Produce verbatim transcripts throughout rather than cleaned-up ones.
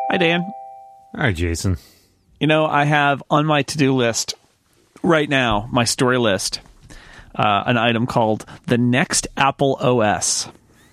Hi, Dan. Hi, Jason. You know, I have on my to-do list right now, my story list, uh, an item called the next Apple O S.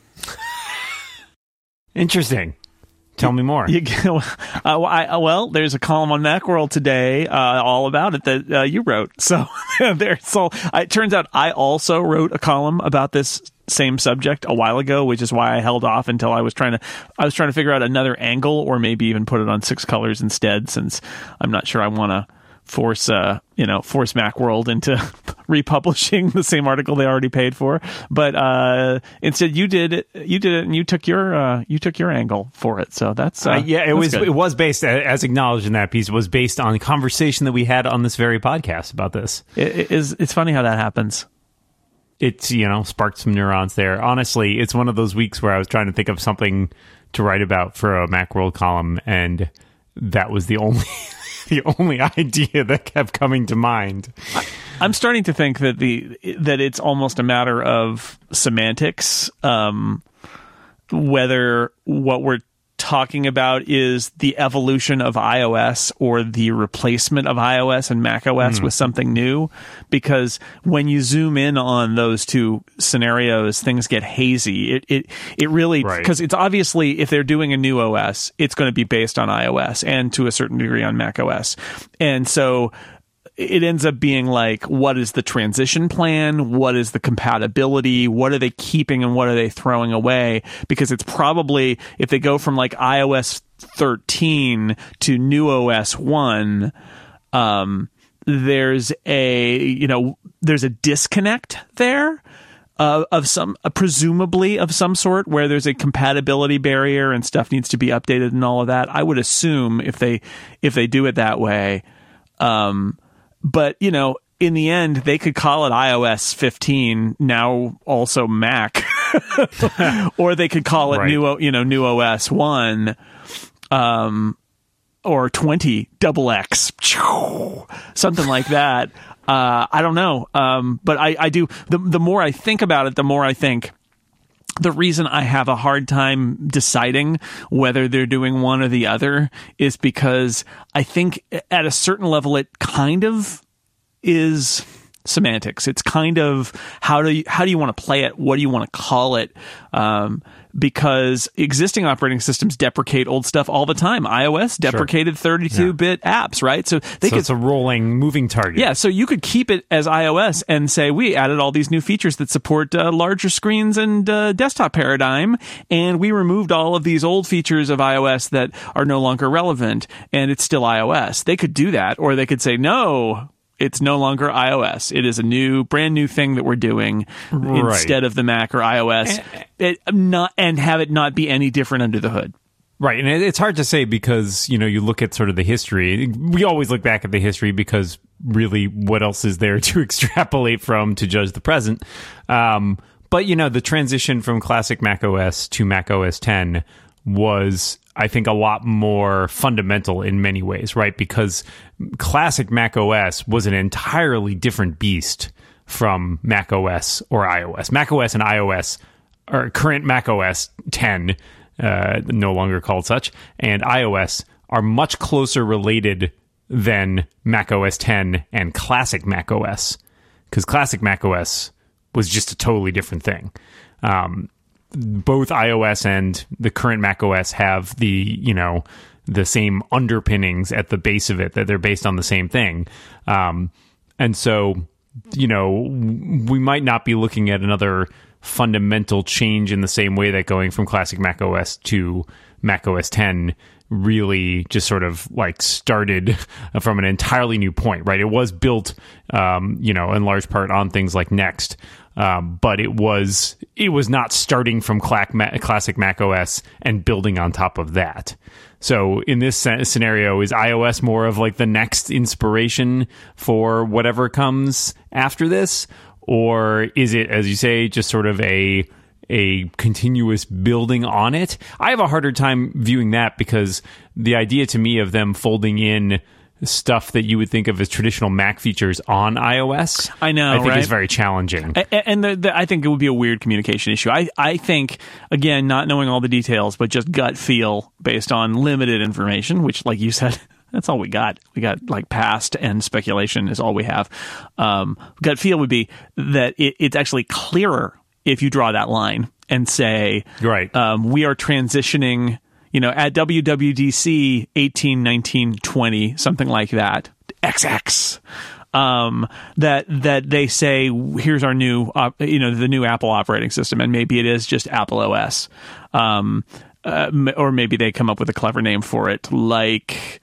Interesting. Tell me more. You, uh, I, well, there's a column on Macworld today uh, all about it that uh, you wrote. So there, so it turns out I also wrote a column about this same subject a while ago, which is why I held off until I was trying to I was trying to figure out another angle, or maybe even put it on Six Colors instead, since I'm not sure I want to force uh you know force Macworld into republishing the same article they already paid for. But uh instead you did it you did it and you took your uh you took your angle for it. So that's uh, uh, yeah it that's was good. It was based, as acknowledged in that piece, was based on a conversation that we had on this very podcast about this. It, it is it's funny how that happens. It's, you know, sparked some neurons there. Honestly, it's one of those weeks where I was trying to think of something to write about for a Macworld column, and that was the only the only idea that kept coming to mind. I'm starting to think that the that it's almost a matter of semantics, um, whether what we're talking about is the evolution of iOS or the replacement of iOS and macOS mm. with something new. Because when you zoom in on those two scenarios, things get hazy. It it it really, because right. it's obviously, if they're doing a new O S, it's going to be based on iOS and to a certain degree on macOS. And so it ends up being like, what is the transition plan? What is the compatibility? What are they keeping and what are they throwing away? Because it's probably, if they go from like iOS thirteen to new O S one, um, there's a, you know, there's a disconnect there. Uh, of some, uh, presumably of some sort, where there's a compatibility barrier and stuff needs to be updated and all of that. I would assume if they if they do it that way, um, but, you know, in the end, they could call it iOS fifteen, now also Mac, or they could call it right. new, you know, new O S one, um, or twenty double X, something like that. Uh, I don't know. Um, but I, I do. The, the more I think about it, the more I think the reason I have a hard time deciding whether they're doing one or the other is because I think at a certain level it kind of is semantics. It's kind of how do you, how do you want to play it? What do you want to call it? Um, because existing operating systems deprecate old stuff all the time. iOS deprecated thirty-two bit yeah. apps, right? So they so could, it's a rolling, moving target. Yeah, so you could keep it as iOS and say, we added all these new features that support uh, larger screens and uh, desktop paradigm, and we removed all of these old features of iOS that are no longer relevant, and it's still iOS. They could do that, or they could say, no, it's no longer iOS. It is a new, brand new thing that we're doing right. instead of the Mac or iOS, and, it, not, and have it not be any different under the hood. Right, and it's hard to say because, you know, you look at sort of the history. We always look back at the history because really what else is there to extrapolate from to judge the present? Um, but, you know, the transition from classic macOS to macOS ten was, I think, a lot more fundamental in many ways, right? Because classic macOS was an entirely different beast from macOS or iOS. macOS and iOS, or current macOS ten, uh, no longer called such, and iOS are much closer related than macOS ten and classic macOS, because classic macOS was just a totally different thing. Um, both iOS and the current macOS have the, you know, the same underpinnings at the base of it, that they're based on the same thing. Um, and so, you know, we might not be looking at another fundamental change in the same way that going from classic macOS to macOS ten really just sort of like started from an entirely new point, right? It was built, um, you know, in large part on things like Next. Um, but it was it was not starting from classic macOS and building on top of that. So in this scenario, is iOS more of like the next inspiration for whatever comes after this? Or is it, as you say, just sort of a a continuous building on it? I have a harder time viewing that because the idea to me of them folding in stuff that you would think of as traditional Mac features on iOS. I know, I think right? is very challenging. A- And the, the, I think it would be a weird communication issue. I, I think, again, not knowing all the details, but just gut feel based on limited information, which, like you said, that's all we got. We got like past and speculation is all we have. Um, gut feel would be that it, it's actually clearer if you draw that line and say, right. um, we are transitioning, you know, at W W D C eighteen, nineteen, twenty, something like that, X X, um, that that they say, here's our new, uh, you know, the new Apple operating system, and maybe it is just Apple O S, um, uh, or maybe they come up with a clever name for it, like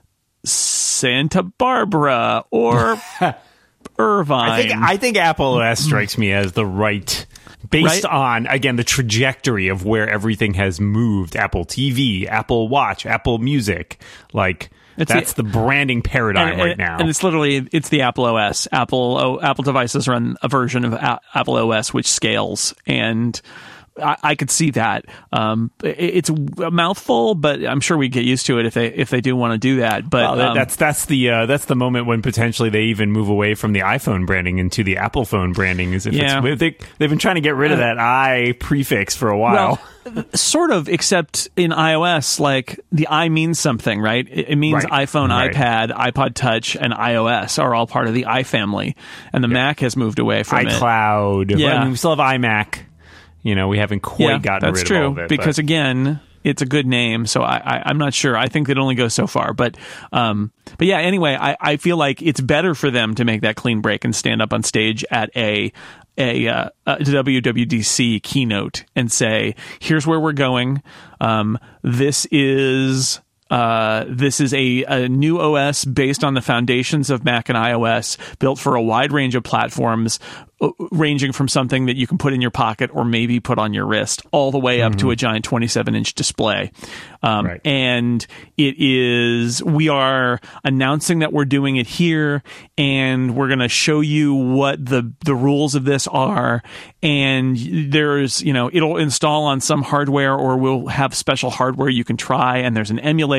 Santa Barbara or Irvine. I think I think Apple O S strikes me as the right. Based Right? on, again, the trajectory of where everything has moved. Apple T V, Apple Watch, Apple Music. Like, It's that's the, the branding paradigm and, right and, now. and it's literally it's the Apple O S. Apple oh, Apple devices run a version of a- Apple O S which scales, and I, I could see that. Um, it, it's a mouthful, but I'm sure we get used to it if they if they do want to do that. But Well, that- um, that's that's the uh, that's the moment when potentially they even move away from the iPhone branding into the Apple phone branding. Is if Yeah. it's, they they've been trying to get rid of that I prefix for a while. well, sort of, except in iOS, like the I means something, right? It, it means Right. iPhone, Right. iPad, iPod Touch, and iOS are all part of the I family, and the Mac has moved away from it. iCloud. Yeah. I mean, we still have iMac. You know, we haven't quite Yeah, gotten that's rid true, of all of it. because but- again, it's a good name, so I, I, I'm not sure. I think it only goes so far, but um, but yeah. Anyway, I, I feel like it's better for them to make that clean break and stand up on stage at a a, uh, a W W D C keynote and say, "Here's where we're going. Um, this is." Uh, this is a, a new O S based on the foundations of Mac and iOS, built for a wide range of platforms, uh, ranging from something that you can put in your pocket or maybe put on your wrist, all the way up mm-hmm. to a giant twenty-seven inch display. Um, right. And it is, we are announcing that we're doing it here, and we're going to show you what the, the rules of this are. And there's, you know, it'll install on some hardware, or we'll have special hardware you can try, and there's an emulator.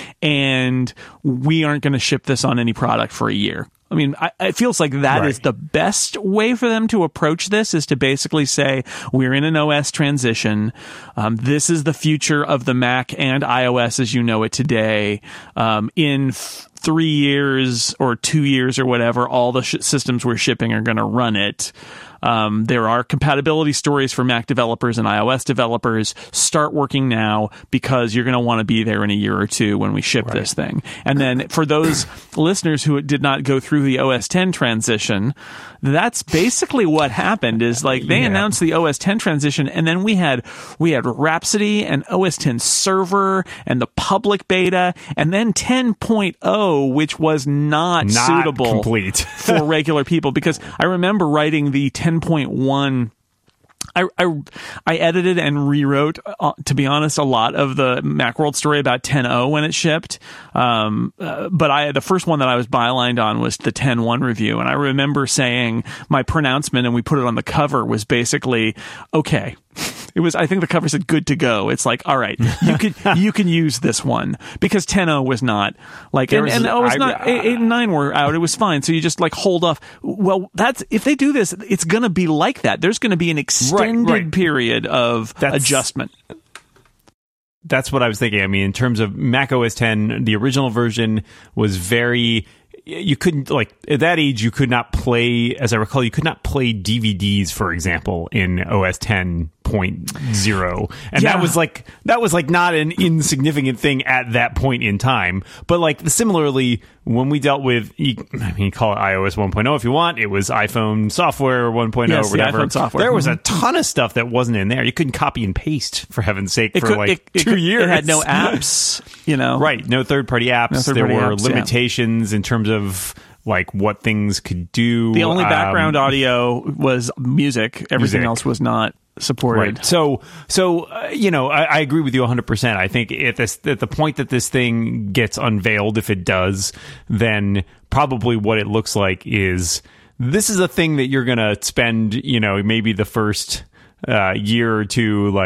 And we aren't going to ship this on any product for a year. I mean, I, it feels like that right. is the best way for them to approach this, is to basically say, we're in an O S transition. Um, this is the future of the Mac and iOS as you know it today. Um, in f- three years or two years or whatever, all the sh- systems we're shipping are going to run it. Um, there are compatibility stories for Mac developers and iOS developers. Start working now, because you're going to want to be there in a year or two when we ship right. this thing. And then for those listeners who did not go through the O S ten transition, that's basically what happened. Is like they yeah. announced the O S ten transition, and then we had we had Rhapsody and O S ten Server and the public beta, and then ten point oh, which was not, not suitable complete. for regular people. Because I remember writing the ten point one. I, I, I edited and rewrote, uh, to be honest, a lot of the Macworld story about ten point oh when it shipped. Um, uh, but I, the first one that I was bylined on was the ten point one review. And I remember saying my pronouncement, and we put it on the cover, was basically, okay. It was, I think the cover said good to go. It's like, all right, you could, you can use this one, because ten point oh was not like, and, was, and oh, it's I, not, eight, eight and nine were out. It was fine. So you just like hold off. Well, that's, if they do this, it's going to be like that. There's going to be an extended right, right. period of that's, adjustment. That's what I was thinking. I mean, in terms of Mac O S ten, the original version was very, you couldn't, like, at that age, you could not play, as I recall, you could not play D V Ds, for example, in O S ten point oh. And yeah. that was like, that was like not an insignificant thing at that point in time. But like, similarly, when we dealt with, I mean, you call it iOS one point oh if you want, it was iPhone software one point oh yes, or whatever. The iPhone software. There was mm-hmm. a ton of stuff that wasn't in there. You couldn't copy and paste, for heaven's sake, it for could, like it, it two could, years. It had no apps, you know. Right. No third party apps. No third there party were apps, limitations yeah. in terms of like what things could do. The only background um, audio was music. Everything music. else was not supported. Right. So, so uh, you know, I, I agree with you one hundred percent. I think at, this, at the point that this thing gets unveiled, if it does, then probably what it looks like is this is a thing that you're going to spend, you know, maybe the first uh, year or two, like,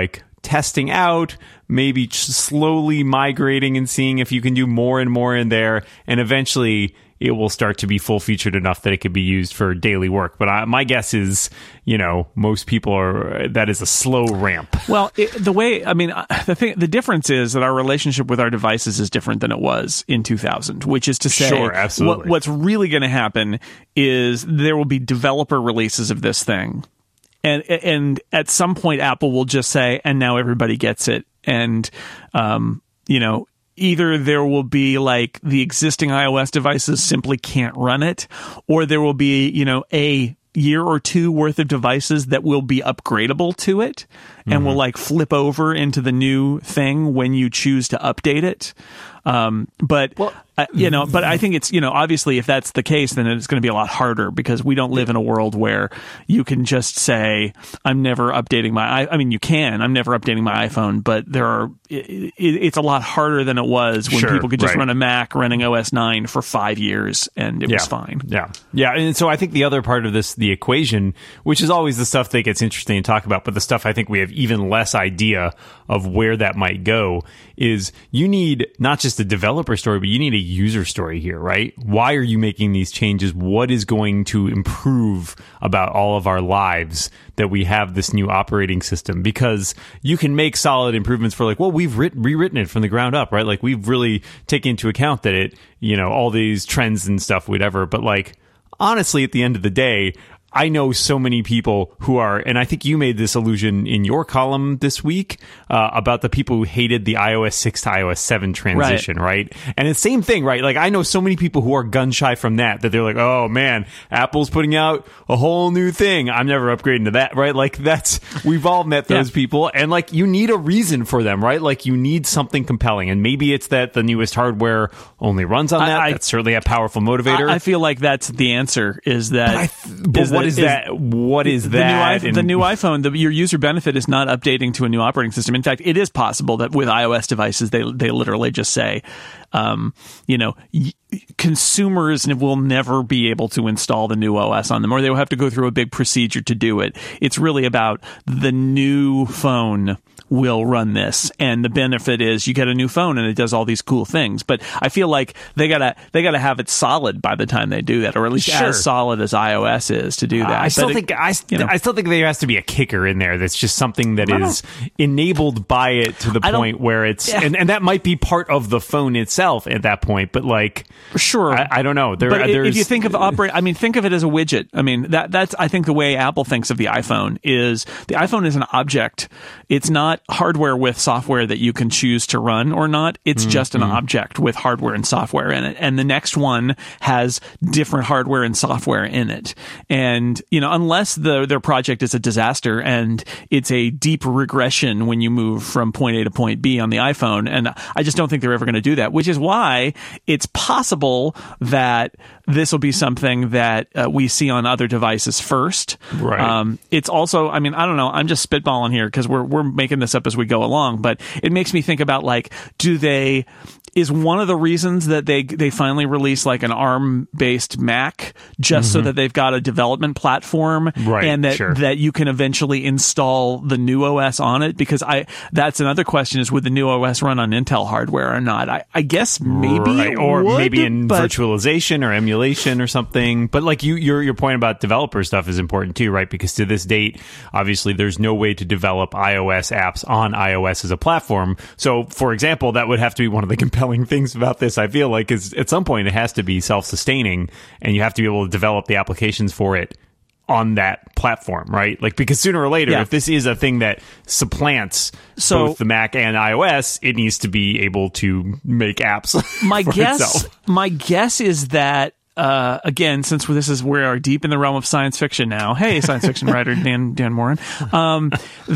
testing out, maybe slowly migrating and seeing if you can do more and more in there, and eventually it will start to be full featured enough that it could be used for daily work. But I, my guess is, you know, most people are, that is a slow ramp. Well, it, the way, I mean, the thing, the difference is that our relationship with our devices is different than it was in two thousand, which is to say, sure, absolutely. What, what's really going to happen is there will be developer releases of this thing. And, and at some point, Apple will just say, and now everybody gets it. And, um, you know, either there will be like the existing iOS devices simply can't run it, or there will be, you know, a year or two worth of devices that will be upgradable to it and mm-hmm. will like flip over into the new thing when you choose to update it. Um, but, well, uh, you know, but I think it's, you know, obviously if that's the case, then it's going to be a lot harder because we don't live in a world where you can just say, I'm never updating my, I, I mean, you can, I'm never updating my iPhone, but there are, it, it, it's a lot harder than it was when sure, people could just right. run a Mac running O S nine for five years and it yeah. was fine. Yeah. Yeah. And so I think the other part of this, the equation, which is always the stuff that gets interesting to talk about, but the stuff I think we have even less idea of where that might go is you need not just a developer story, but you need a user story here, right? Why are you making these changes? What is going to improve about all of our lives that we have this new operating system? Because you can make solid improvements for like, well, we've writ- rewritten it from the ground up, right? Like we've really taken into account that it, you know, all these trends and stuff, whatever. But like, honestly, at the end of the day, I know so many people who are, and I think you made this allusion in your column this week uh, about the people who hated the iOS six to iOS seven transition, right. right? And it's the same thing, right? Like I know so many people who are gun shy from that, that they're like, oh man, Apple's putting out a whole new thing. I'm never upgrading to that, right? Like that's, we've all met those yeah. people, and like you need a reason for them, right? Like you need something compelling, and maybe it's that the newest hardware only runs on that. I, I, that's certainly a powerful motivator. I, I feel like that's the answer is that. But, I th- but is what that, is that? Is, what is the that? New iPhone, the new iPhone, the, your user benefit is not updating to a new operating system. In fact, it is possible that with iOS devices, they they literally just say, um, you know, y- consumers will never be able to install the new O S on them, or they will have to go through a big procedure to do it. It's really about the new phone will run this, and the benefit is you get a new phone and it does all these cool things. But I feel like they gotta they gotta have it solid by the time they do that, or at least sure. as solid as iOS is to do that. Uh, I still but think it, I, you know, I still think there has to be a kicker in there. That's just something that is enabled by it to the point where it's yeah. and, and that might be part of the phone itself at that point. But like, sure, I, I don't know. There, but there's, if you think of operate, I mean, think of it as a widget. I mean, that that's I think the way Apple thinks of the iPhone is the iPhone is an object. It's not hardware with software that you can choose to run or not. It's mm-hmm. just an object with hardware and software in it. And the next one has different hardware and software in it. And, you know, unless the their project is a disaster and it's a deep regression when you move from point A to point B on the iPhone. And I just don't think they're ever going to do that, which is why it's possible that this will be something that uh, we see on other devices first. Right. Um, it's also, I mean, I don't know. I'm just spitballing here because we're we're making this up as we go along, but it makes me think about like, do they, is one of the reasons that they they finally release like an ARM-based Mac just mm-hmm. so that they've got a development platform right, and that, sure. that you can eventually install the new O S on it? Because I that's another question is, would the new O S run on Intel hardware or not? I, I guess maybe right. it or would, maybe in but, virtualization or emulation or something. But like you, your your point about developer stuff is important too, right? Because to this date, obviously, there's no way to develop iOS apps on iOS as a platform. So, for example, that would have to be one of the compelling things about this, I feel like, is at some point it has to be self-sustaining and you have to be able to develop the applications for it on that platform, right? Like, because sooner or later, yeah. if this is a thing that supplants so, both the Mac and iOS, it needs to be able to make apps my for guess, itself. My guess is that Uh, again, since this is we are deep in the realm of science fiction now. Hey, science fiction writer Dan Dan Moren. Um,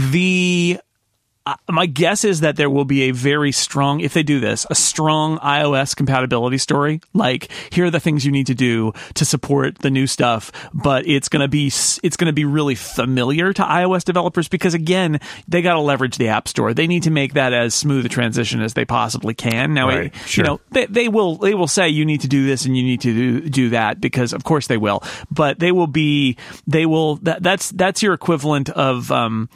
the uh, my guess is that there will be a very strong, if they do this, a strong iOS compatibility story. Like, here are the things you need to do to support the new stuff, but it's gonna be it's gonna be really familiar to iOS developers because, again, they got to leverage the App Store. They need to make that as smooth a transition as they possibly can. Now, right, it, sure. you know, they, they will they will say you need to do this and you need to do, do that because, of course, they will. But they will be they will that that's that's your equivalent of um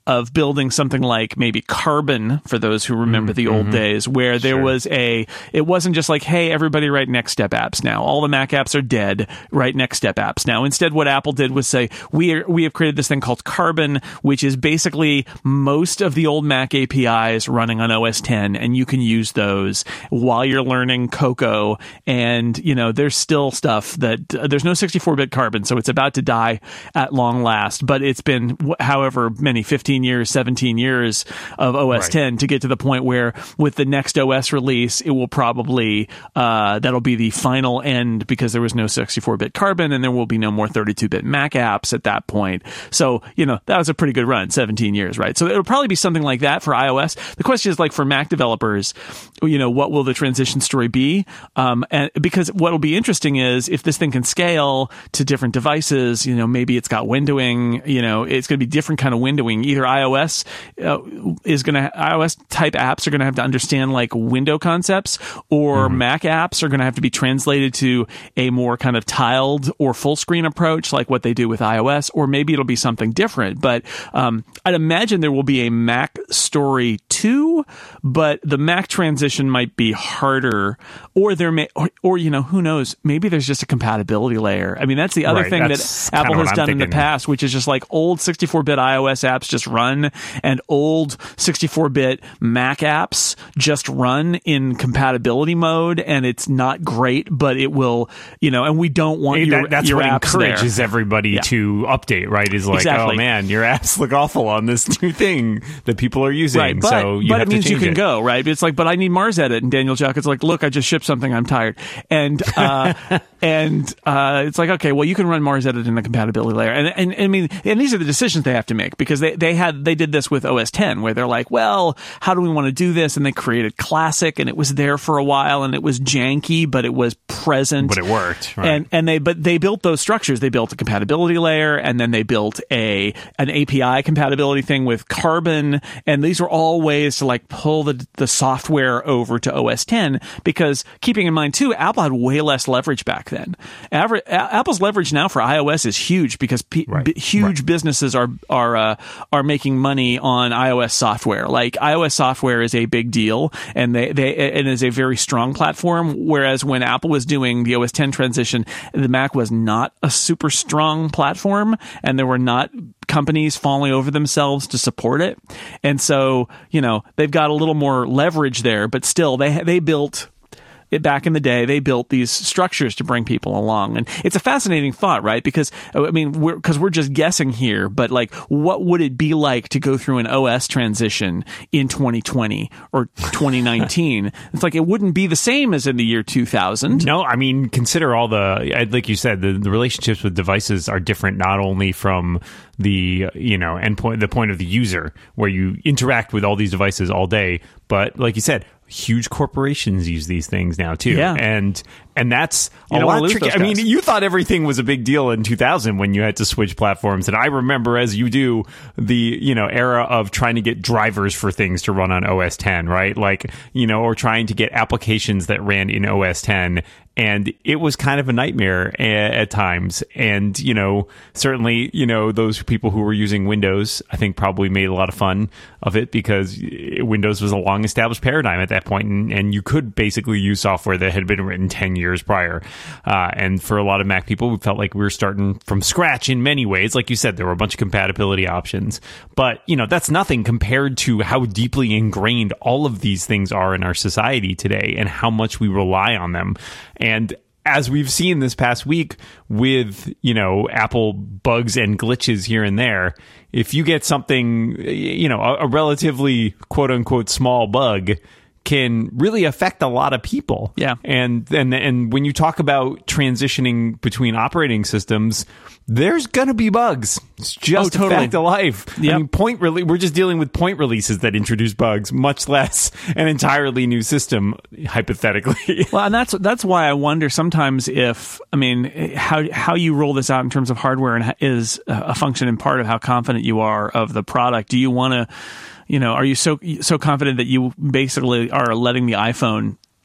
of building something like maybe Carbon, for those who remember mm-hmm. the old days, where there sure. was a, it wasn't just like, hey, everybody write Next Step apps now. All the Mac apps are dead. Write Next Step apps now. Instead, what Apple did was say, we are, we have created this thing called Carbon, which is basically most of the old Mac A P Is running on O S ten, and you can use those while you're learning Cocoa. And, you know, there's still stuff that, uh, there's no sixty-four bit Carbon, so it's about to die at long last, but it's been however many, fifteen years, seventeen years of O S ten right. to get to the point where with the next O S release, it will probably, uh, that'll be the final end, because there was no sixty-four bit Carbon and there will be no more thirty-two bit Mac apps at that point. So, you know, that was a pretty good run, seventeen years, right? So it'll probably be something like that for iOS. The question is, like, for Mac developers, you know, what will the transition story be? Um, and because what will be interesting is if this thing can scale to different devices, you know, maybe it's got windowing, you know, it's going to be different kind of windowing. Either iOS uh, is going to, iOS type apps are going to have to understand like window concepts, or mm-hmm. Mac apps are going to have to be translated to a more kind of tiled or full screen approach like what they do with iOS, or maybe it'll be something different. But um, I'd imagine there will be a Mac story too, but the Mac transition might be harder, or there may, or, or you know, who knows, maybe there's just a compatibility layer. I mean, that's the other right, thing that Apple has done thinking. in the past, which is just like old sixty-four bit iOS apps just run, and old sixty-four bit Mac apps just run in compatibility mode, and it's not great, but it will, you know, and we don't want hey, your, that, that's your what apps encourages there. everybody yeah. to update, right? Is like, exactly. oh man, your apps look awful on this new thing that people are using. Right, but, so you but have it means to change you can it. go, right? It's like, but I need Mars Edit, and Daniel Jackett's like, look, I just shipped something, I'm tired. And, uh, and, uh, it's like, okay, well, you can run Mars Edit in the compatibility layer. And, and, and I mean, and these are the decisions they have to make, because they, they had, they did this with O S ten, where they're like, well, how do we want to do this? And they created Classic, and it was there for a while, and it was janky, but it was present. But it worked, right? And, and they, but they built those structures. They built a compatibility layer, and then they built a, an A P I compatibility thing with Carbon. And these are all ways to like pull the, the software over to O S ten, because keeping in mind too, Apple had way less leverage back then. Aver- Apple's leverage now for iOS is huge, because p- right. b- huge right. businesses are, are, uh, are making money on iOS software. Like iOS software is a big deal, and they, they, it is a very strong platform. Whereas when Apple was doing the O S ten transition, the Mac was not a super strong platform, and there were not companies falling over themselves to support it. And so, you know, they've got a little more leverage there, but still they, they built it back in the day. They built these structures to bring people along. And it's a fascinating thought, right? Because, I mean, we're, because we're just guessing here, but like, what would it be like to go through an O S transition in twenty twenty or twenty nineteen? It's like, it wouldn't be the same as in the year two thousand. No, I mean, consider all the, like you said, the, the relationships with devices are different, not only from the, you know, endpoint, the point of the user, where you interact with all these devices all day, but like you said, huge corporations use these things now too. Yeah. And and that's you a don't lot tricky. I mean, you thought everything was a big deal in two thousand when you had to switch platforms. And I remember, as you do, the, you know, era of trying to get drivers for things to run on O S ten, right? Like, you know, or trying to get applications that ran in O S ten. And it was kind of a nightmare a- at times. And, you know, certainly, you know, those people who were using Windows, I think probably made a lot of fun of it, because Windows was a long established paradigm at that point, and, and you could basically use software that had been written ten years prior. Uh, and for a lot of Mac people, we felt like we were starting from scratch in many ways. Like you said, there were a bunch of compatibility options. But, you know, that's nothing compared to how deeply ingrained all of these things are in our society today, and how much we rely on them. And as we've seen this past week with, you know, Apple bugs and glitches here and there, if you get something, you know, a, a relatively quote unquote small bug can really affect a lot of people. Yeah. And and and when you talk about transitioning between operating systems, there's going to be bugs. It's just oh, totally. a fact of life. Yep. I mean, point really, we're just dealing with point releases that introduce bugs, much less an entirely new system, hypothetically. Well, and that's that's why I wonder sometimes if, I mean, how how you roll this out in terms of hardware and is a function and part of how confident you are of the product. Do you want to, you know, are you so so confident that you basically are letting the iPhone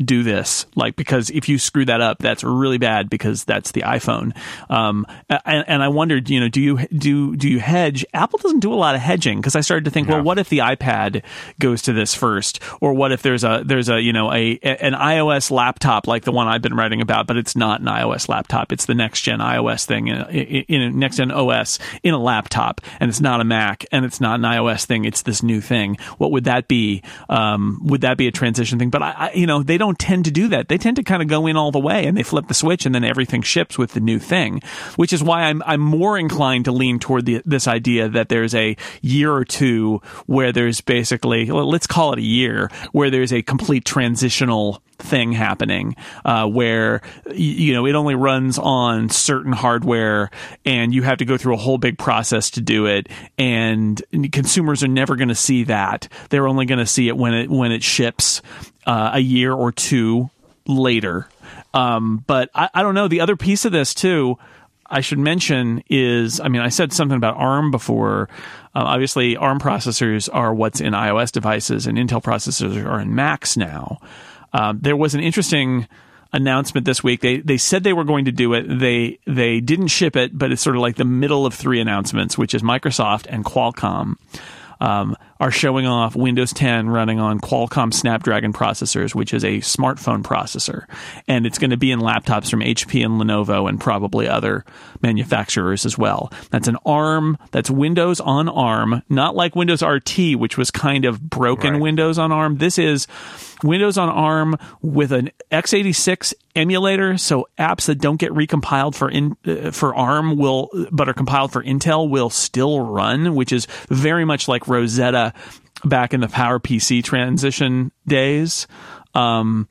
do this, like, because if you screw that up, that's really bad because that's the iPhone. Um, and, and I wondered, you know, do you do do you hedge? Apple doesn't do a lot of hedging, because I started to think, no. well, what if the iPad goes to this first, or what if there's a there's a you know a an iOS laptop like the one I've been writing about, but it's not an iOS laptop, it's the next gen iOS thing in, in, in a next gen O S in a laptop, and it's not a Mac, and it's not an iOS thing, it's this new thing. What would that be? Um, would that be a transition thing? But I, I you know, they don't tend to do that. They tend to kind of go in all the way, and they flip the switch, and then everything ships with the new thing, which is why I'm I'm more inclined to lean toward the, this idea that there's a year or two where there's basically, well, let's call it a year, where there's a complete transitional thing happening, uh, where, you know, it only runs on certain hardware, and you have to go through a whole big process to do it, and consumers are never going to see that. They're only going to see it when it when it ships uh, a year or two later. Um, but I, I don't know. The other piece of this too, I should mention, is, I mean, I said something about ARM before. Uh, obviously, ARM processors are what's in iOS devices, and Intel processors are in Macs now. Um, there was an interesting announcement this week. They they said they were going to do it. They they didn't ship it, but it's sort of like the middle of three announcements, which is Microsoft and Qualcomm. Um, are showing off Windows ten running on Qualcomm Snapdragon processors, which is a smartphone processor. And it's going to be in laptops from H P and Lenovo and probably other manufacturers as well. That's an ARM, that's Windows on ARM, not like Windows R T, which was kind of broken right. Windows on ARM. This is Windows on ARM with an x eighty-six emulator, so apps that don't get recompiled for in, uh, for ARM will, but are compiled for Intel, will still run, which is very much like Rosetta back in the PowerPC transition days. Um,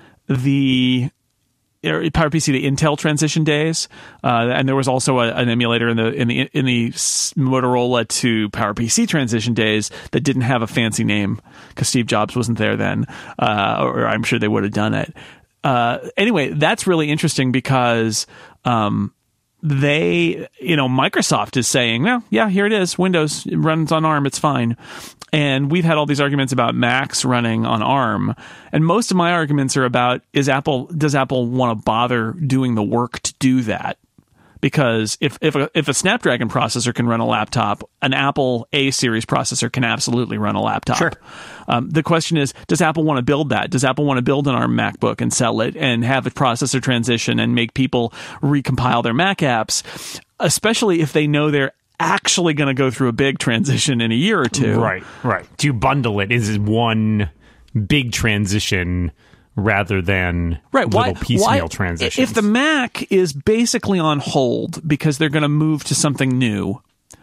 the PowerPC, the Intel transition days, uh, and there was also a, an emulator in the in the in the Motorola to PowerPC transition days that didn't have a fancy name because Steve Jobs wasn't there then, uh, or I'm sure they would have done it. Uh, anyway, that's really interesting because um, they, you know, Microsoft is saying, well, yeah, here it is, Windows, it runs on ARM, it's fine. And we've had all these arguments about Macs running on ARM, and most of my arguments are about, is Apple, does Apple want to bother doing the work to do that? Because if if a, if a Snapdragon processor can run a laptop, an Apple A series processor can absolutely run a laptop. Sure. Um, the question is, does Apple want to build that? Does Apple want to build an ARM MacBook and sell it and have a processor transition and make people recompile their Mac apps, especially if they know they're actually going to go through a big transition in a year or two? Right, right. Do you bundle it? Is it one big transition rather than right. little why, piecemeal why, transitions? If the Mac is basically on hold because they're going to move to something new,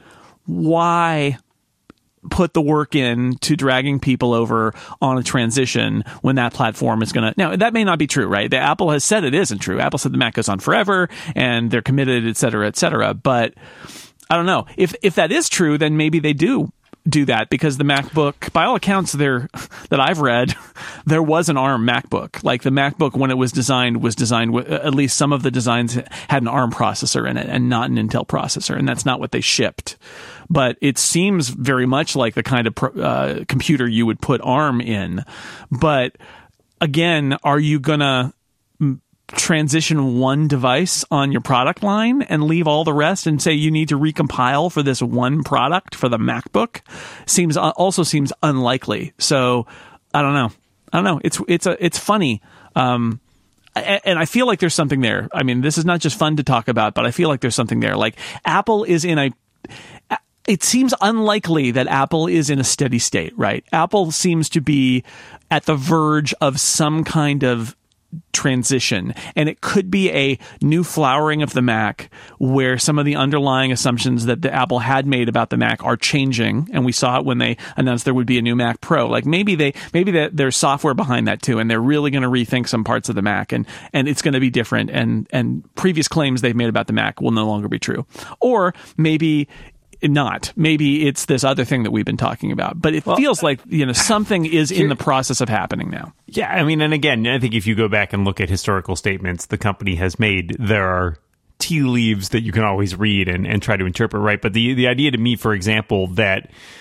why put the work in to dragging people over on a transition when that platform is going to... Now, that may not be true, right? The Apple has said it isn't true. Apple said the Mac goes on forever and they're committed, et cetera, et cetera. But I don't know. If if that is true, then maybe they do do that, because the MacBook, by all accounts there that I've read, there was an ARM MacBook. Like the MacBook, when it was designed, was designed with, at least some of the designs had an ARM processor in it and not an Intel processor, and that's not what they shipped. But it seems very much like the kind of uh, computer you would put ARM in. But again, are you gonna transition one device on your product line and leave all the rest and say you need to recompile for this one product for the MacBook? Seems also seems unlikely. So I don't know. I don't know. It's it's a it's funny. Um, and I feel like there's something there. I mean, this is not just fun to talk about, but I feel like there's something there. Like Apple is in a it seems unlikely that Apple is in a steady state, right? Apple seems to be at the verge of some kind of transition, and it could be a new flowering of the Mac where some of the underlying assumptions that the Apple had made about the Mac are changing, and we saw it when they announced there would be a new Mac Pro. Like maybe they maybe that there's software behind that too, and they're really going to rethink some parts of the Mac, and and it's going to be different, and and previous claims they've made about the Mac will no longer be true. Or maybe not. Maybe it's this other thing that we've been talking about. But it well, feels like, you know, something is in the process of happening now. Yeah, I mean, and again, I think if you go back and look at historical statements the company has made, there are tea leaves that you can always read and, and try to interpret, right? But the the idea to me, for example, that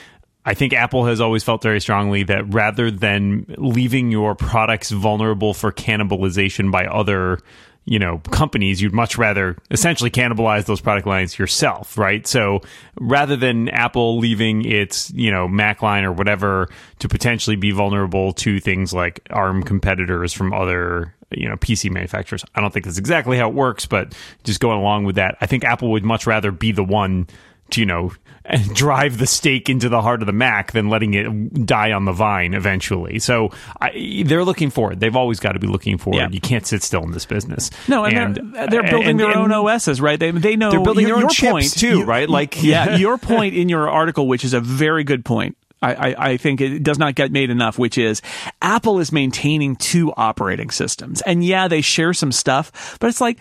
I think Apple has always felt very strongly that rather than leaving your products vulnerable for cannibalization by other, you know, companies, you'd much rather essentially cannibalize those product lines yourself, right? So rather than Apple leaving its, you know, Mac line or whatever to potentially be vulnerable to things like ARM competitors from other, you know, P C manufacturers. I don't think that's exactly how it works, but just going along with that, I think Apple would much rather be the one to, you know, drive the stake into the heart of the Mac than letting it die on the vine eventually. So I, they're looking forward. They've always got to be looking forward. Yeah. You can't sit still in this business. No, and, and they're, they're building and, their and, own O Ss, right? They they know they're building your, their own your chips point, too, you, right? Like yeah, your point in your article, which is a very good point. I, I, I think it does not get made enough, which is Apple is maintaining two operating systems. And yeah, they share some stuff, but it's like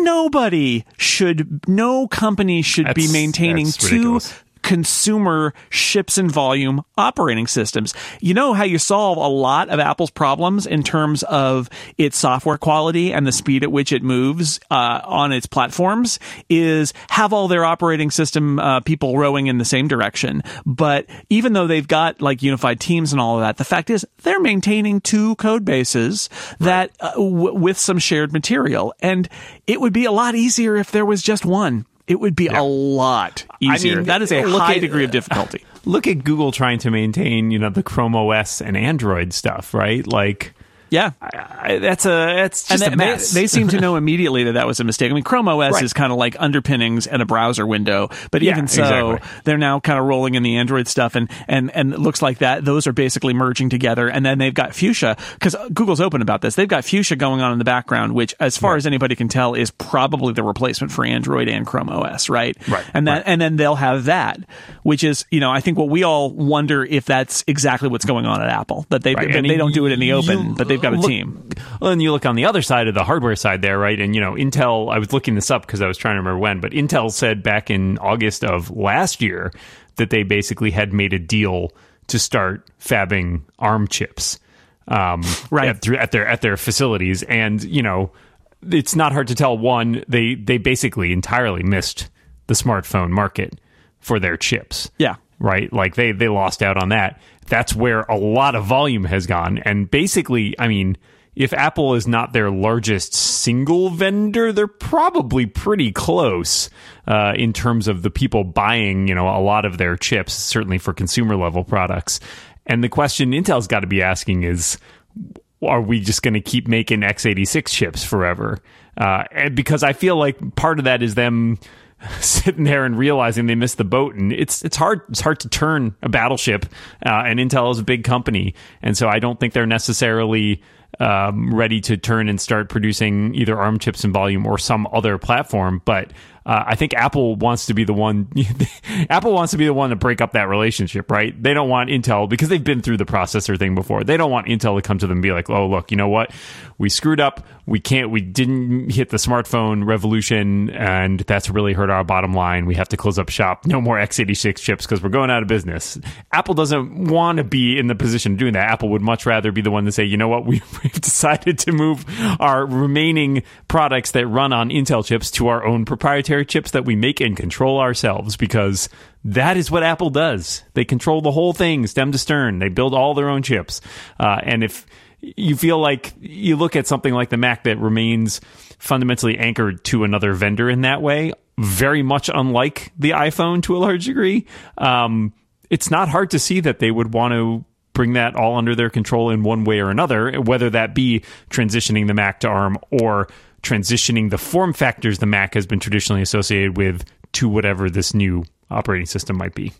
nobody should, no company should that's, be maintaining two ridiculous. consumer ships and volume operating systems. You know how you solve a lot of Apple's problems in terms of its software quality and the speed at which it moves uh, on its platforms is have all their operating system uh, people rowing in the same direction. But even though they've got like unified teams and all of that, the fact is they're maintaining two code bases that uh, w- with some shared material. And it would be a lot easier if there was just one. It would be yeah. a lot easier. I mean, that is a high at, degree of difficulty. Look at Google trying to maintain, you know, the Chrome O S and Android stuff, right? Like, yeah, I, I, that's a that's just and a mess. They, they seem to know immediately that that was a mistake. I mean, Chrome O S right. is kind of like underpinnings and a browser window, but yeah, even so, exactly. they're now kind of rolling in the Android stuff, and and and it looks like that those are basically merging together. And then they've got Fuchsia, because Google's open about this. They've got Fuchsia going on in the background, which, as far right. as anybody can tell, is probably the replacement for Android and Chrome O S, right? Right. And that right. and then they'll have that, which is, you know, I think what we all wonder if that's exactly what's going on at Apple, that they right. they, they don't do it in the open, but they've got a look, team. Well, and you look on the other side of the hardware side there, right? And, you know, Intel, I was looking this up because I was trying to remember when, but Intel said back in August of last year that they basically had made a deal to start fabbing ARM chips um, right. at, at their at their facilities. And, you know, it's not hard to tell. One, they, they basically entirely missed the smartphone market for their chips. Yeah. Right? Like they, they lost out on that. That's where a lot of volume has gone. And basically, I mean, if Apple is not their largest single vendor, they're probably pretty close uh, in terms of the people buying, you know, a lot of their chips, certainly for consumer level products. And the question Intel's got to be asking is, are we just going to keep making x eighty-six chips forever? Uh, and because I feel like part of that is them sitting there and realizing they missed the boat, and it's it's hard it's hard to turn a battleship, uh, and Intel is a big company, and so I don't think they're necessarily um, ready to turn and start producing either ARM chips in volume or some other platform. But uh, I think Apple wants to be the one. Apple wants to be the one to break up that relationship, right? They don't want Intel, because they've been through the processor thing before. They don't want Intel to come to them and be like, "Oh, look, you know what? We screwed up. We can't. We didn't hit the smartphone revolution, and that's really hurt our bottom line. We have to close up shop. No more x eighty-six chips because we're going out of business." Apple doesn't want to be in the position of doing that. Apple would much rather be the one to say, "You know what? We've decided to move our remaining products that run on Intel chips to our own proprietary chips that we make and control ourselves," because that is what Apple does. They control the whole thing, stem to stern. They build all their own chips. Uh, and if you feel like you look at something like the Mac that remains fundamentally anchored to another vendor in that way, very much unlike the iPhone to a large degree, um, it's not hard to see that they would want to bring that all under their control in one way or another, whether that be transitioning the Mac to ARM or transitioning the form factors the Mac has been traditionally associated with to whatever this new operating system might be.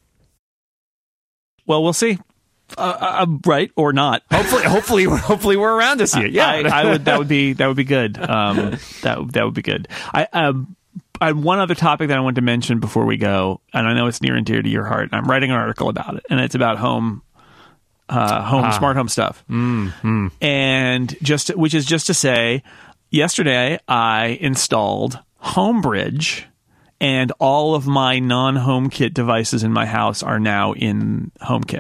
Well, we'll see. Uh, uh, right or not? Hopefully, hopefully, hopefully, we're around to see it. Yeah, I, I would. That would be that would be good. Um, that that would be good. I um, I had one other topic that I wanted to mention before we go, and I know it's near and dear to your heart. I'm writing an article about it, and it's about home. Uh, home ah. smart home stuff, mm-hmm. and just which is just to say, yesterday I installed Homebridge, and all of my non-HomeKit devices in my house are now in HomeKit.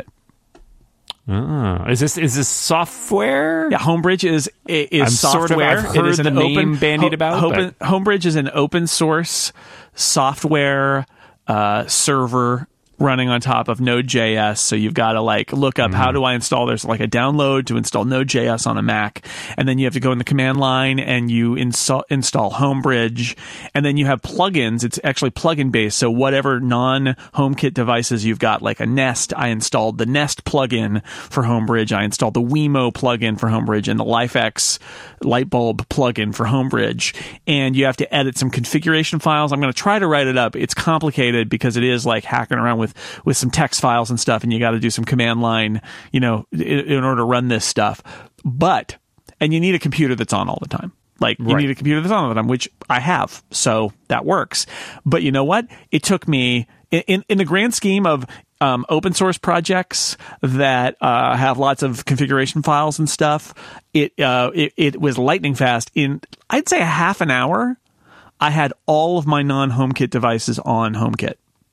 Oh, is this is this software? Yeah, Homebridge is is I'm software. Sort of, I've heard it is the an name open bandied about. Ho- Homebridge is an open source software uh, server running on top of Node.js. So you've got to like look up, mm-hmm. how do I install, there's like a download to install Node.js on a Mac. And then you have to go in the command line and you install, install Homebridge. And then you have plugins. It's actually plugin based. So whatever non-HomeKit devices you've got, like a Nest, I installed the Nest plugin for Homebridge. I installed the Wemo plugin for Homebridge and the LifeX light bulb plugin for Homebridge. And you have to edit some configuration files. I'm going to try to write it up. It's complicated because it is like hacking around with with with some text files and stuff, and you got to do some command line, you know, in, in order to run this stuff. But, and you need a computer that's on all the time. Like, you right. need a computer that's on all the time, which I have, so that works. But you know what? It took me, in, in the grand scheme of um, open source projects that uh, have lots of configuration files and stuff, it, uh, it it was lightning fast. In, I'd say a half an hour, I had all of my non-HomeKit devices on HomeKit.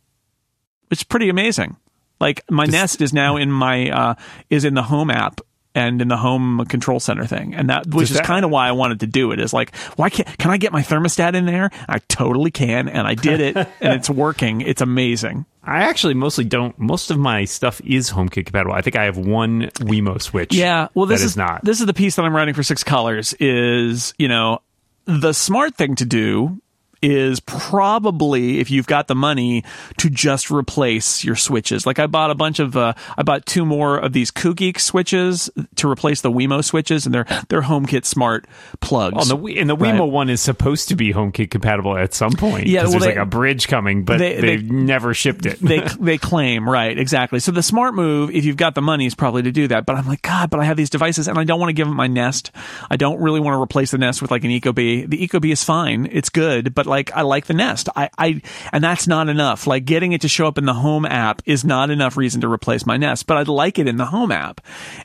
It's pretty amazing. Like my this, Nest is now in my uh, is in the Home app and in the Home Control Center thing, and that which is kind of why I wanted to do it. Is like, why can't can I get my thermostat in there? I totally can, and I did it, and it's working. It's amazing. I actually mostly don't. Most of my stuff is HomeKit compatible. I think I have one Wemo switch. Yeah, well, this that is, is not. This is the piece that I'm writing for Six Colors. Is you know the smart thing to do is probably, if you've got the money, to just replace your switches. Like I bought a bunch of, uh, I bought two more of these KuGeek switches to replace the Wemo switches, and they're they're HomeKit smart plugs. Oh, and the, and the Wemo right? one is supposed to be HomeKit compatible at some point. Yeah, well, there's they, like a bridge coming, but they, they've they, never shipped it. they they claim, right, exactly. So the smart move, if you've got the money, is probably to do that. But I'm like, God, but I have these devices, and I don't want to give them my Nest. I don't really want to replace the Nest with like an Ecobee. The Ecobee is fine, it's good, but like I like the Nest. I, I and that's not enough. Like getting it to show up in the Home app is not enough reason to replace my Nest, but I'd like it in the Home app.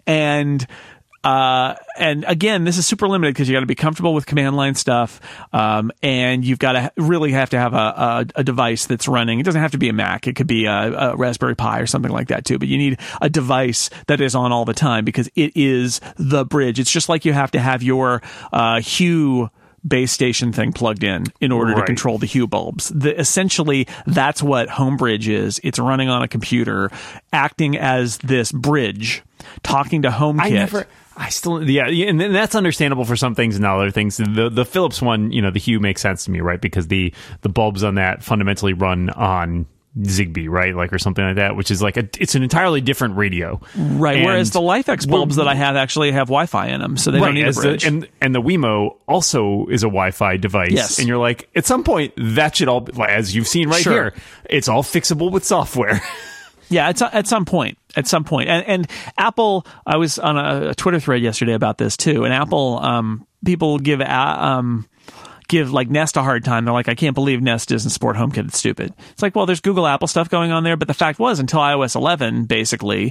And uh, and again, this is super limited because you got to be comfortable with command line stuff, um, and you've got to really have to have a, a, a device that's running. It doesn't have to be a Mac; it could be a, a Raspberry Pi or something like that too. But you need a device that is on all the time because it is the bridge. It's just like you have to have your uh, Hue base station thing plugged in in order right. to control the Hue bulbs. The, essentially, that's what Homebridge is. It's running on a computer, acting as this bridge, talking to HomeKit. I never... I still, yeah, and that's understandable for some things and other things. The the Philips one, you know, the Hue makes sense to me, right? Because the the bulbs on that fundamentally run on Zigbee, right? Like, or something like that, which is like a, it's an entirely different radio, right? And whereas the LifeX bulbs that I have actually have Wi-Fi in them, so they right, don't need a bridge. The, and and the Wemo also is a Wi-Fi device, yes. And you're like, at some point, that should all, as you've seen right sure. here, it's all fixable with software. Yeah, at, at some point, at some point. And, and Apple, I was on a, a Twitter thread yesterday about this too, and Apple, um, people give, um, give like Nest a hard time. They're like, I can't believe Nest doesn't support HomeKit. It's stupid. It's like, well, there's Google Apple stuff going on there, but the fact was, until i O S eleven, basically,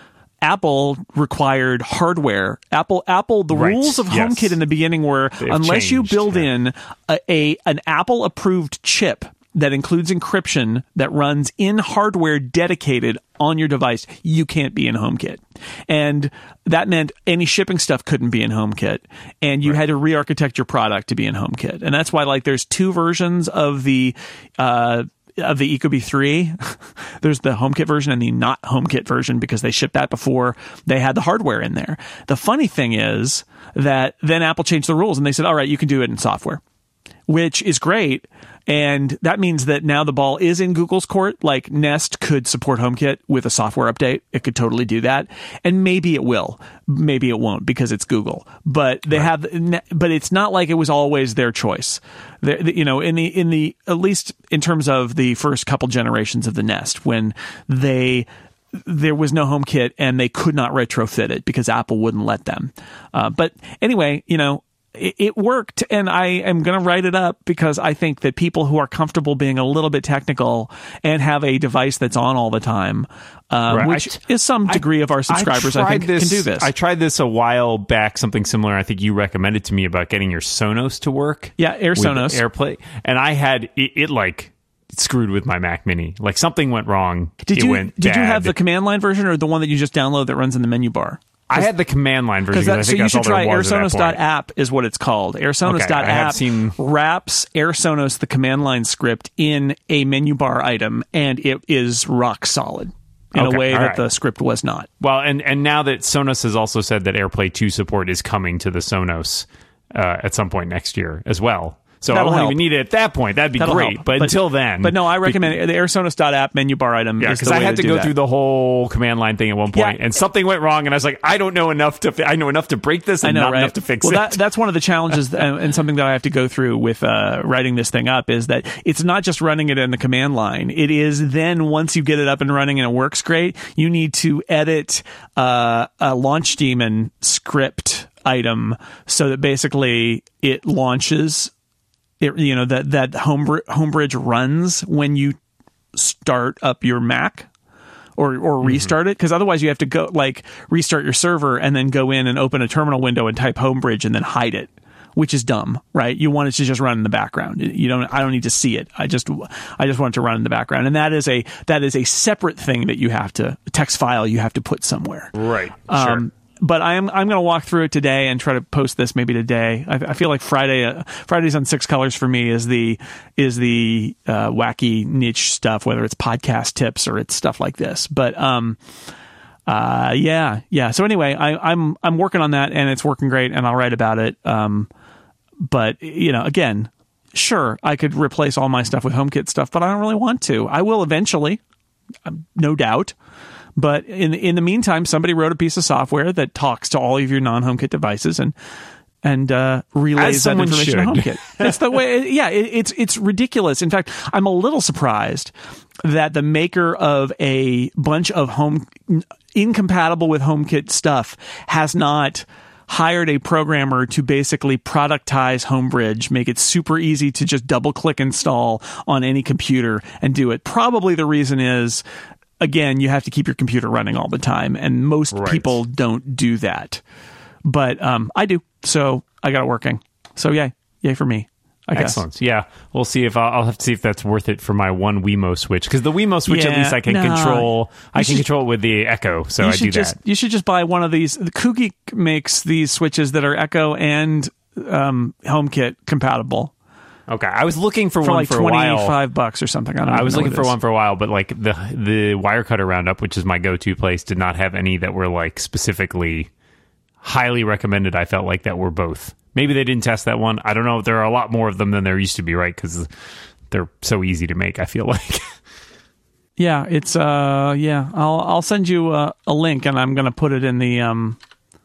Apple required hardware. Apple, Apple, the right. rules of yes. HomeKit in the beginning were, unless changed, you build yeah. in a, a an Apple approved chip that includes encryption that runs in hardware dedicated on your device, you can't be in HomeKit. And that meant any shipping stuff couldn't be in HomeKit. And you right. had to re-architect your product to be in HomeKit. And that's why, like, there's two versions of the uh, of the Ecobee three. There's the HomeKit version and the not HomeKit version because they shipped that before they had the hardware in there. The funny thing is that then Apple changed the rules and they said, all right, you can do it in software, which is great. And that means that now the ball is in Google's court. Like, Nest could support HomeKit with a software update. It could totally do that. And maybe it will. Maybe it won't because it's Google. But they right. have, but it's not like it was always their choice. The, you know, in the, in the, at least in terms of the first couple generations of the Nest, when they, there was no HomeKit and they could not retrofit it because Apple wouldn't let them. Uh, but anyway, you know, it worked, and I am going to write it up because I think that people who are comfortable being a little bit technical and have a device that's on all the time, uh, right. which I, is some degree I, of our subscribers, I, I think, this, can do this. I tried this a while back, something similar. I think you recommended to me about getting your Sonos to work. Yeah, Air Sonos. AirPlay. And I had it, it like... It screwed with my Mac Mini. Like, something went wrong. Did it you went did bad. you have the command line version or the one that you just download that runs in the menu bar? I had the command line version. That, I think so you that's should all try there was at that airsonos point. dot app is what it's called. airsonos dot app Okay, I have seen- wraps Airsonos, the command line script, in a menu bar item, and it is rock solid in Okay, a way all that right. the script was not. Well, and, and now that Sonos has also said that AirPlay two support is coming to the Sonos uh, at some point next year as well. So That'll I won't help. even need it at that point. That'd be That'll great. help. But, until then... But no, I recommend it. The airsonos dot app menu bar item Yeah, is because the I way had to do go that. through the whole command line thing at one point, Yeah. and something went wrong, and I was like, I don't know enough to, fi- I know enough to break this, and I know, not right? enough to fix well, it. That, that's one of the challenges, and, and something that I have to go through with uh, writing this thing up is that it's not just running it in the command line. It is then once you get it up and running and it works great, you need to edit uh, a launch daemon script item so that basically it launches. It, you know, that that Homebr- Homebridge runs when you start up your Mac or or restart it, because otherwise you have to go like restart your server and then go in and open a terminal window and type Homebridge and then hide it, which is dumb, right? You want it to just run in the background. You don't. I don't need to see it. I just I just want it to run in the background, and that is a that is a separate thing that you have to text file you have to put somewhere. Right. Um, Sure. But I am I'm going to walk through it today and try to post this maybe today. I, I feel like Friday uh, Fridays on Six Colors for me is the is the uh, wacky niche stuff, whether it's podcast tips or it's stuff like this. But um, uh, yeah, yeah. So anyway, I, I'm I'm working on that and it's working great, and I'll write about it. Um, but you know, again, sure, I could replace all my stuff with HomeKit stuff, but I don't really want to. I will eventually, um, no doubt. But in in the meantime, somebody wrote a piece of software that talks to all of your non-HomeKit devices and and uh, relays As that someone information should. to HomeKit. That's the way. Yeah, it, it's it's ridiculous. In fact, I'm a little surprised that the maker of a bunch of home incompatible with HomeKit stuff has not hired a programmer to basically productize Homebridge, make it super easy to just double click install on any computer and do it. Probably the reason is, again, you have to keep your computer running all the time, and most Right. people don't do that. But um, I do, so I got it working. So yay, yay for me. I guess. Excellent. Yeah, we'll see if I'll, I'll have to see if that's worth it for my one Wemo Switch, because the Wemo Switch Yeah, at least I can nah. control. I You can should- control it with the Echo, so you I should do just that. you should just buy one of these. The Kugeek makes these switches that are Echo and um, HomeKit compatible Okay, I was looking for, for one like for a twenty while. five bucks or something. I, don't I even was know looking what for it is. one for a while, but like the the Wirecutter Roundup, which is my go-to place, did not have any that were like specifically highly recommended. I felt like that were both. Maybe they didn't test that one. I don't know. There are a lot more of them than there used to be, right? Because they're so easy to make, I feel like. Yeah, it's uh, yeah. I'll I'll send you a, a link, and I'm gonna put it in the um.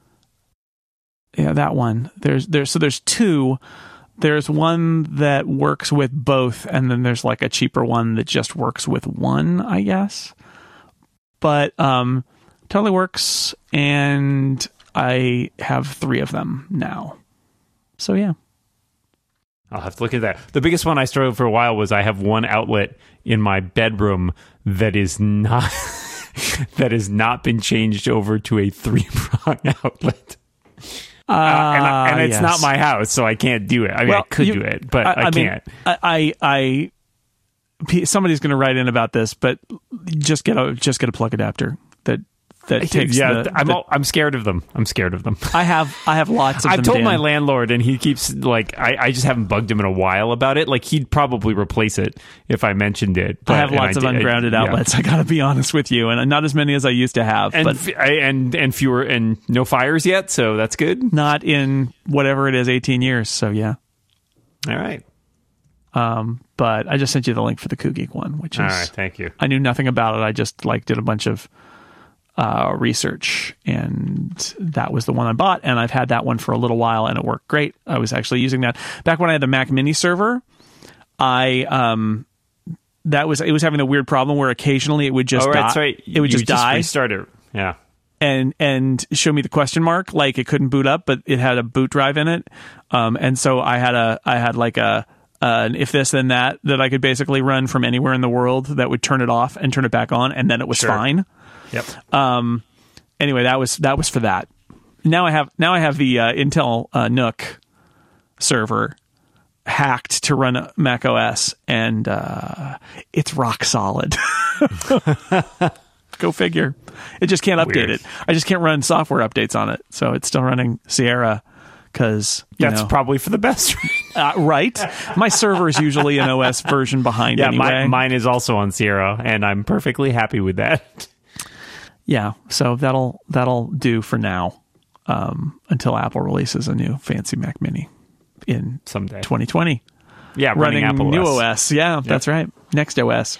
Yeah, that one. There's there's so there's two. There's one that works with both, and then there's like a cheaper one that just works with one, I guess. But um, totally works, and I have three of them now. So yeah. I'll have to look at that. The biggest one I struggled for a while was I have one outlet in my bedroom that is not that has not been changed over to a three prong outlet. Uh, and, I, and it's yes. not my house, so I can't do it. I mean, Well, I could you- do it, but I, I, I mean, can't. I, I, I P- somebody's going to write in about this, but just get a just get a plug adapter that that takes. yeah, the, I'm the- all, I'm scared of them. I'm scared of them. I have I have lots of I've them. told Dan. my landlord, and he keeps like I, I just haven't bugged him in a while about it. Like he'd probably replace it if I mentioned it. But, I have and lots of did- ungrounded yeah. outlets. I got to be honest with you, and not as many as I used to have, and but f- I, and and fewer and no fires yet, so that's good. not in whatever it is, eighteen years. So yeah. All right, Um, but I just sent you the link for the Kugeek one, which is all right. Thank you. I knew nothing about it. I just like did a bunch of uh, research, and that was the one I bought. And I've had that one for a little while, and it worked great. I was actually using that back when I had the Mac Mini server. I um, that was it was having a weird problem where occasionally it would just Oh, right, die. that's right. It would You just die Restart it. Yeah. and and show me the question mark, like it couldn't boot up, but it had a boot drive in it. Um, and so I had a I had like a uh, an if this then that that I could basically run from anywhere in the world that would turn it off and turn it back on, and then it was Sure. fine. Yep. Um, anyway, that was that was for that. Now I have now I have the uh, Intel uh, Nook server hacked to run Mac O S, and uh, it's rock solid. Go figure. It just can't update Weird. it. I just can't run software updates on it. So it's still running Sierra because That's know, probably for the best. uh, right. My server is usually an O S version behind yeah, anyway. my, mine is also on Sierra, and I'm perfectly happy with that. Yeah, so that'll that'll do for now um, until Apple releases a new fancy Mac Mini in Someday. twenty twenty. Yeah, running, Running Apple new O S. O S. Yeah, that's right. Next O S.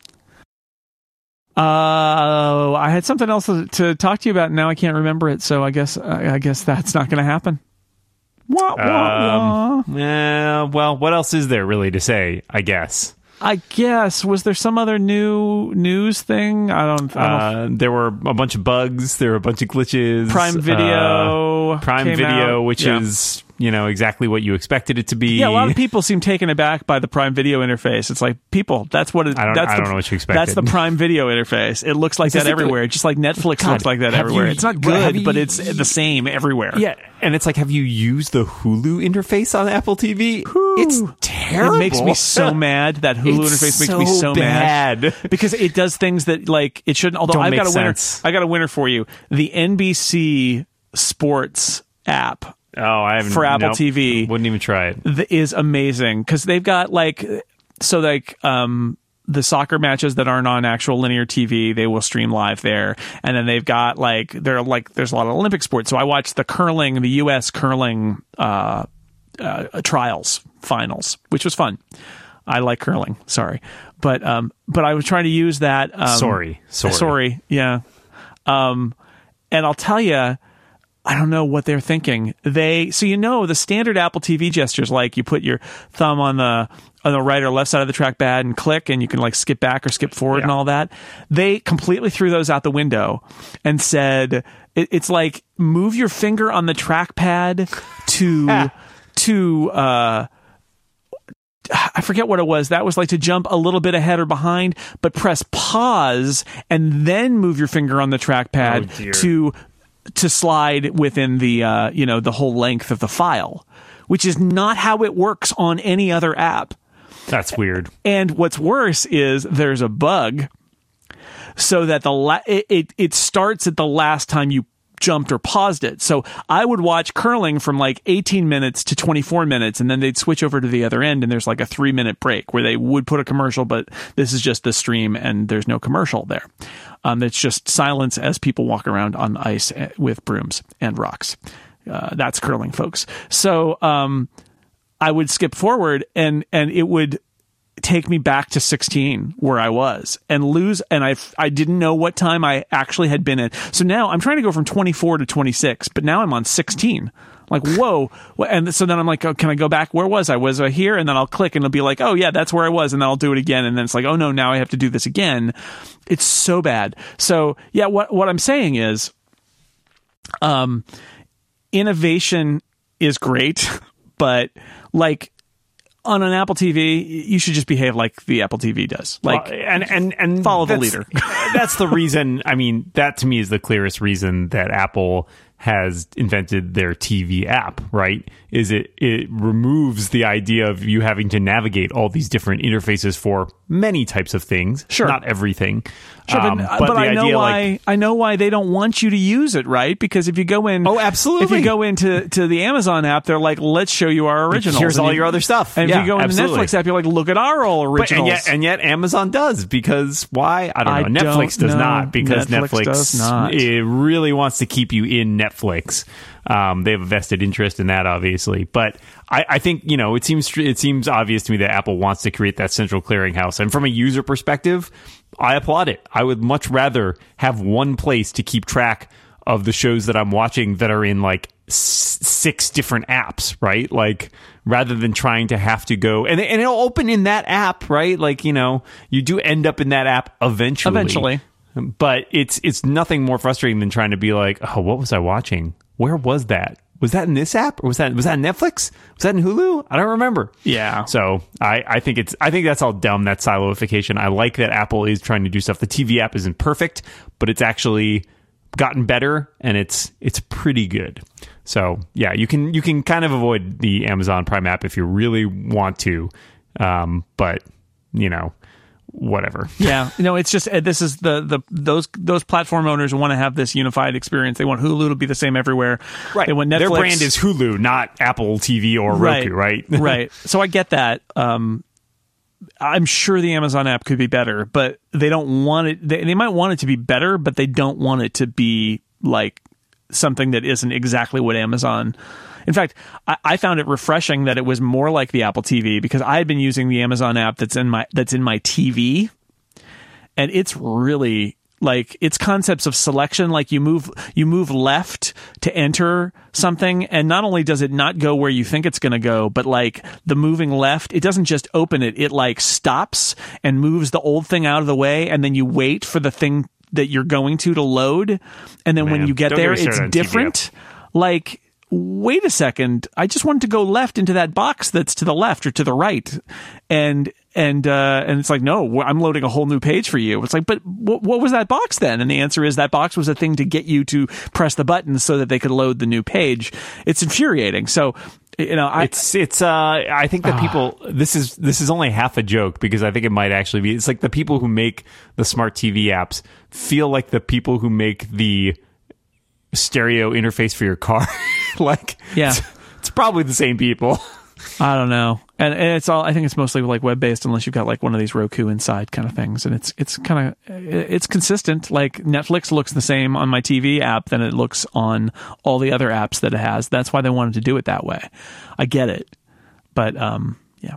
Uh, I had something else to, to talk to you about. And now I can't remember it, so I guess I, I guess that's not going to happen. Wah, wah, wah. Um, eh, well, what else is there really to say, I guess? I guess. Was there some other new news thing? I don't. I don't Uh, there were a bunch of bugs. There were a bunch of glitches. Prime Video. Uh, Prime came Video, out. which Yeah. is, you know, exactly what you expected it to be. Yeah, a lot of people seem taken aback by the Prime Video interface. It's like, people, that's what it, I don't- that's I the, don't know what you expected. That's the Prime Video interface. It looks like Is this that like the- everywhere. Just like Netflix God, looks like that have everywhere. you- it's not well, have good, you- but it's the same everywhere. Yeah, and it's like, have you used the Hulu interface on Apple T V? It's terrible. It makes me so mad. That Hulu It's interface makes so me so bad. mad because it does things that like it shouldn't. Although Don't I've make got a winner, sense. I got a winner for you. The N B C Sports app Oh, I haven't for Apple nope, T V. Wouldn't even try it. th- is amazing because they've got like so like um the soccer matches that aren't on actual linear T V, they will stream live there. And then they've got like they're like there's a lot of Olympic sports. So I watched the curling, the U S curling uh, uh trials finals, which was fun. I like curling. Sorry, but um, but I was trying to use that. Um, Sorry. Sorry. sorry, yeah. Um, and I'll tell you, I don't know what they're thinking. They so you know the standard Apple T V gestures, like you put your thumb on the on the right or left side of the trackpad and click, and you can like skip back or skip forward Yeah. and all that. They completely threw those out the window and said it, it's like move your finger on the trackpad to to. Uh, I forget what it was. That was like to jump a little bit ahead or behind, but press pause and then move your finger on the trackpad Oh, dear. to to slide within the uh, you know the whole length of the file, which is not how it works on any other app. That's weird. And what's worse is there's a bug, so that the la- it, it it starts at the last time you jumped or paused it. So I would watch curling from like eighteen minutes to twenty-four minutes, and then they'd switch over to the other end, and there's like a three minute break where they would put a commercial, but this is just the stream and there's no commercial there. Um, it's just silence as people walk around on ice with brooms and rocks. Uh, that's curling, folks. So um, I would skip forward, and and it would take me back to sixteen where I was and lose. And I, I didn't know what time I actually had been in. So now I'm trying to go from twenty-four to twenty-six, but now I'm on sixteen. Like, whoa. And so then I'm like, oh, can I go back? Where was I? Was I here? And then I'll click and it'll be like, oh yeah, that's where I was. And then I'll do it again. And then it's like, oh no, now I have to do this again. It's so bad. So yeah, what, what I'm saying is, um, innovation is great, but like, on an Apple T V, you should just behave like the Apple T V does. Like, Well, and and and follow the that's- leader. That's the reason. I mean, that to me is the clearest reason that Apple has invented their T V app, right? Is it it removes the idea of you having to navigate all these different interfaces for many types of things. Sure. Not everything. Sure, Um, but, but the I know idea, why. like, I know why they don't want you to use it, right? Because if you go in, Oh, absolutely. If you go into to the Amazon app, they're like, "Let's show you our originals." here's And all you- your other stuff. And Yeah, if you go into the absolutely. Netflix app, you're like, "Look at our all But, originals." and yet, and yet, Amazon does because why? I don't I know. Netflix don't does know. not because Netflix Netflix, does not. it really wants to keep you in Netflix. Um, they have a vested interest in that, obviously. But I, I think you know it seems it seems obvious to me that Apple wants to create that central clearinghouse. And from a user perspective, I applaud it. I would much rather have one place to keep track of the shows that I'm watching that are in like s- six different apps, right? Like rather than trying to have to go and and it'll open in that app, right? Like, you know, you do end up in that app eventually. Eventually. But it's it's nothing more frustrating than trying to be like, "Oh, what was I watching? Where was that? Was that in this app? Or was that was that Netflix? Was that in Hulu? I don't remember." Yeah. So I, I think it's I think that's all dumb, that siloification. I like that Apple is trying to do stuff. The T V app isn't perfect, but it's actually gotten better and it's it's pretty good. So yeah, you can you can kind of avoid the Amazon Prime app if you really want to. Um, but you know, whatever. Yeah, no, it's just uh, this is the the those those platform owners want to have this unified experience. They want Hulu to be the same everywhere. Right. They want Netflix. Their brand is Hulu, not Apple T V or Roku, right? Right. right. So I get that. Um, I'm sure the Amazon app could be better, but they don't want it. They, they might want it to be better, but they don't want it to be like something that isn't exactly what Amazon. In fact, I, I found it refreshing that it was more like the Apple T V, because I had been using the Amazon app that's in my that's in my T V, and it's really like its concepts of selection. Like you move you move left to enter something, and not only does it not go where you think it's going to go, but like the moving left, it doesn't just open it; it like stops and moves the old thing out of the way, and then you wait for the thing that you're going to to load, and then Man, when you get don't there, get me started it's on T V different. Like, wait a second, I just wanted to go left into that box that's to the left or to the right, and and uh, and it's like, no, I'm loading a whole new page for you. It's like, but w- what was that box then? And the answer is that box was a thing to get you to press the button so that they could load the new page. It's infuriating. So, you know, I, it's it's. Uh, I think that people. This is this is only half a joke, because I think it might actually be. It's like the people who make the smart T V apps feel like the people who make the stereo interface for your car. Like, yeah, it's, it's probably the same people. I don't know. And, and it's all, I think it's mostly like web based, unless you've got like one of these Roku inside kind of things. And it's, it's kind of, it's consistent. Like Netflix looks the same on my T V app than it looks on all the other apps that it has. That's why they wanted to do it that way. I get it. But, um, yeah.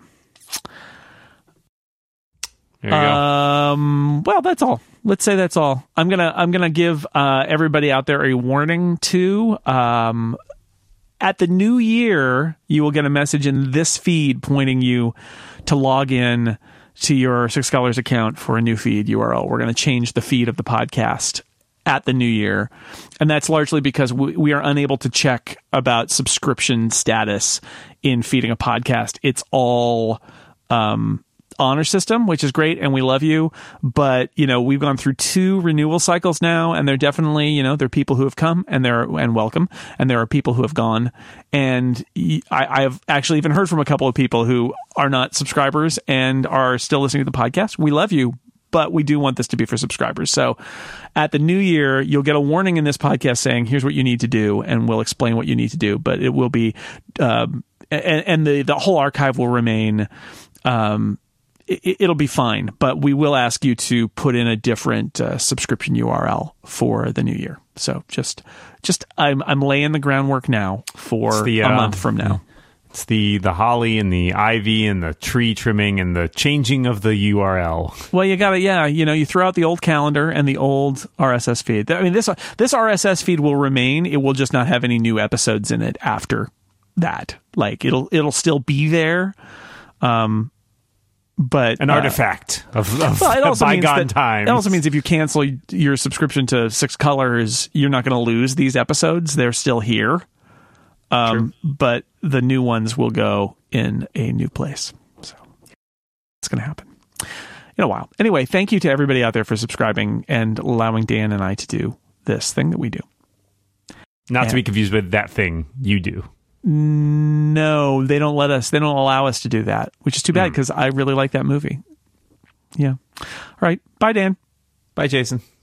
There you um, go. Well, that's all. Let's say that's all. I'm going to, I'm going to give, uh, everybody out there a warning too. Um, At the new year, you will get a message in this feed pointing you to log in to your Six Scholars account for a new feed U R L. We're going to change the feed of the podcast at the new year. And that's largely because we, we are unable to check about subscription status in feeding a podcast. It's all um, honor system, which is great, and we love you. But, you know, we've gone through two renewal cycles now, and there definitely, you know, there are people who have come and there and welcome, and there are people who have gone. And I, I've actually even heard from a couple of people who are not subscribers and are still listening to the podcast. We love you, but we do want this to be for subscribers. So at the new year, you'll get a warning in this podcast saying, here's what you need to do, and we'll explain what you need to do. But it will be, um, and, and the, the whole archive will remain, um, it'll be fine, but we will ask you to put in a different uh, subscription U R L for the new year. So just, just I'm I'm laying the groundwork now for the, a uh, month from now. It's the the holly and the ivy and the tree trimming and the changing of the U R L. Well, you gotta, yeah, you know, you throw out the old calendar and the old R S S feed. I mean, this this R S S feed will remain. It will just not have any new episodes in it after that. Like it'll it'll still be there. Um. But an uh, artifact of, of well, it also bygone means that, times. It also means if you cancel your subscription to Six Colors, you're not going to lose these episodes. They're still here. Um, but the new ones will go in a new place. So it's going to happen in a while. Anyway, thank you to everybody out there for subscribing and allowing Dan and I to do this thing that we do. Not and, to be confused with that thing you do. No, they don't let us. They don't allow us to do that, which is too bad because mm. I really like that movie. Yeah. All right. Bye, Dan. Bye, Jason.